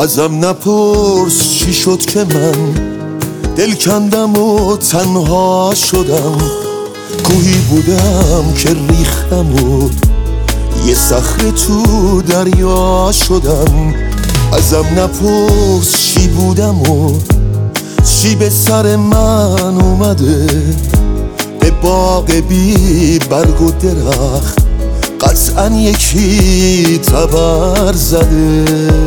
ازم نپرس چی شد که من دل کندم و تنها شدم. کوهی بودم که ریختم و یه صخره تو دریا شدم. ازم نپرس چی بودم و چی به سر من اومده. به باغ بی برگ و درخت قطعا یکی تبر زده.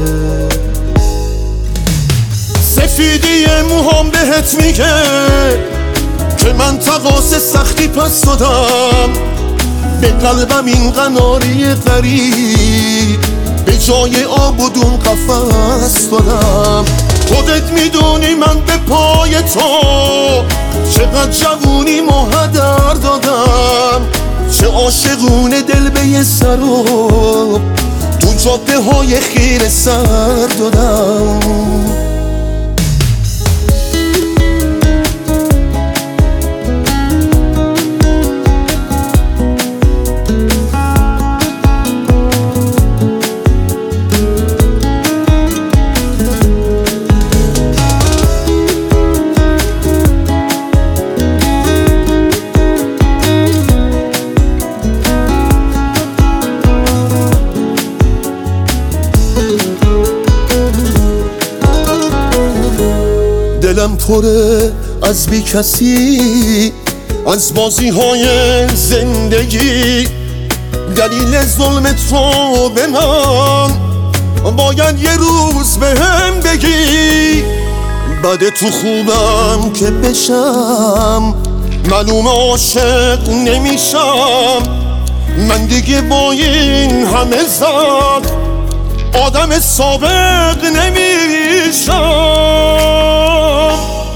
سفیدی موهام بهت میگه که من تقاص سختی پس دادم. به قلبم این قناری غریب به جای آب و دون قفس دادم. خودت میدونی من به پای تو چقدر جوونی ما هدر دادم. چه عاشقونه دل به یه سر و تو جاده های خیره سر دادم. دلم پره از بی کسی، از بازی های زندگی. دلیل ظلم تو به من باید یه روز به هم بگی. بده تو خوبم که بشم معلوم عاشق نمیشم. من دیگه با این همه زد آدم سابق نمیشم.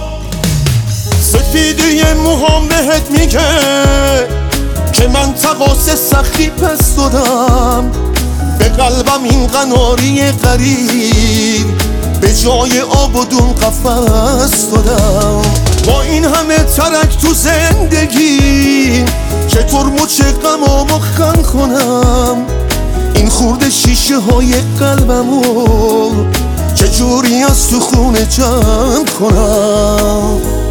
سفیدی موهام بهت میگه که من تقاص سختی پس دادم. به قلبم این قناری غریب به جای آب و دون قفس دادم. با این همه ترک تو زندگی چطور مچ غمامو مخن کنم. این خورده شیشه های قلبمو چجوری از تو خونه جمع کنم.